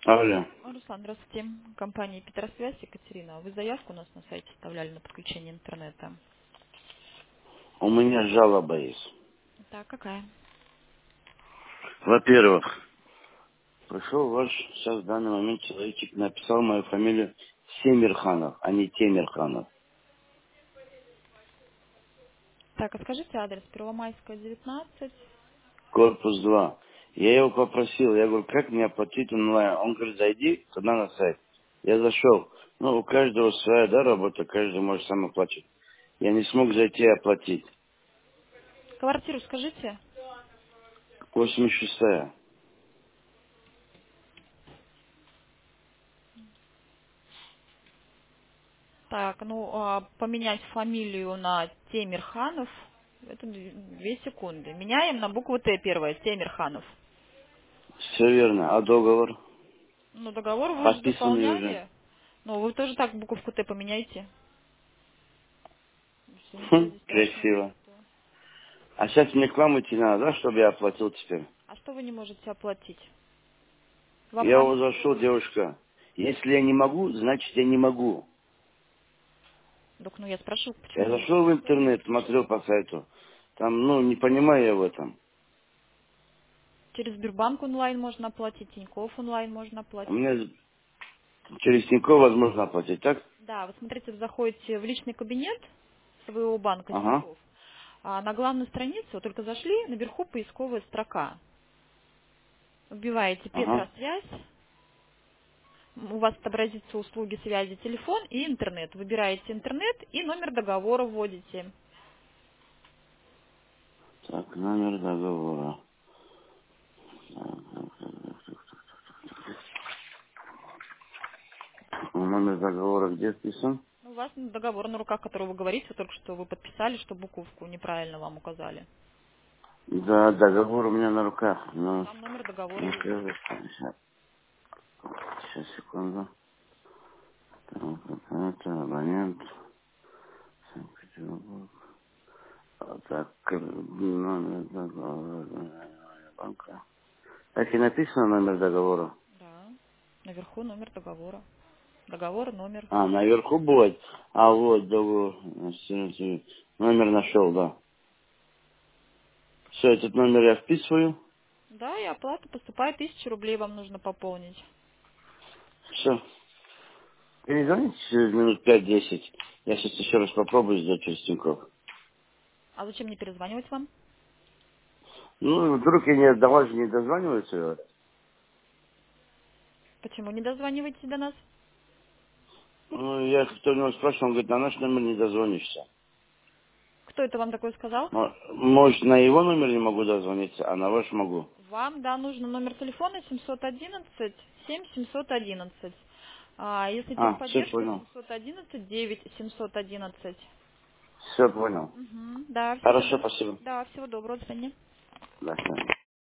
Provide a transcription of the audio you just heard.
Алло. Руслан, здравствуйте. Компания Петросвязь, Екатерина. Вы заявку у нас на сайте оставляли на подключение интернета. У меня жалоба есть. Так, какая? Во-первых, пришел ваш сейчас в данный момент человечек, написал мою фамилию Семирханов, а не Темирханов. Так, а скажите адрес. Первомайская, 19. Корпус 2. Я его попросил, я говорю, как мне оплатить онлайн? Он говорит, зайди туда на сайт. Я зашел. Ну, у каждого своя, да, работа, каждый может сам оплачивать. Я не смог зайти и оплатить. Квартиру скажите. 86-я. Так, ну, поменять фамилию на Темирханов. Это 2 секунды. Меняем на букву Т первое. Темирханов. Все верно. А договор? Ну, договор вы же Подписанный уже. заполняли. Ну, вы тоже так буковку Т поменяйте. Если ничего Хм, здесь страшного красиво. нету. А сейчас мне к вам идти надо, да, чтобы я оплатил теперь? А что вы не можете оплатить? Вам Я надо вот зашел, что? девушка. Если я не могу, значит я не могу. Так, ну я спрашиваю, Я почему не зашел можете в оплатить? интернет, смотрел по сайту. Там, ну, не понимаю я в этом. Через Сбербанк онлайн можно оплатить, Тинькофф онлайн можно У оплатить. меня через Тинькофф возможно оплатить, так? Да, вы смотрите, вы заходите в личный кабинет своего банка Ага, Тинькофф, а на главную страницу, вот только зашли, наверху поисковая строка. Вбиваете ага. Петросвязь, у вас отобразится услуги связи, телефон и интернет. Выбираете интернет и номер договора вводите. Так, номер договора. Номер договора где вписан? У вас договор на руках, который вы говорите, вот только что вы подписали, что буковку неправильно вам указали. Да, договор у меня на руках. Ну, Там номер договора есть. сейчас, секунду. Так, это абонент. Санкт-Петербург. Так, номер договора банка. Так и написано номер договора. Да. Наверху номер договора. Договор, номер. А, наверху будет. А вот договор. Номер нашел, да. Все, этот номер я вписываю. Да, и оплата поступает, 1000 рублей вам нужно пополнить. Все. Перезвоните через минут 5-10. Я сейчас еще раз попробую сделать через Тинькофф. А зачем мне перезванивать вам? Ну, вдруг я не, до вас же не дозваниваются. Почему не дозваниваетесь до нас? Ну, я кто у него спрашивал, он говорит, на наш номер не дозвонишься. Кто это вам такое сказал? Может, на его номер не могу дозвониться, а на ваш могу. Вам, да, нужно номер телефона 711 7711. А если А, все техподдержка понял. 711 9 711. Все понял. Угу. Да, всего Хорошо, доброго. спасибо. Да, всего доброго, до свидания. До свидания.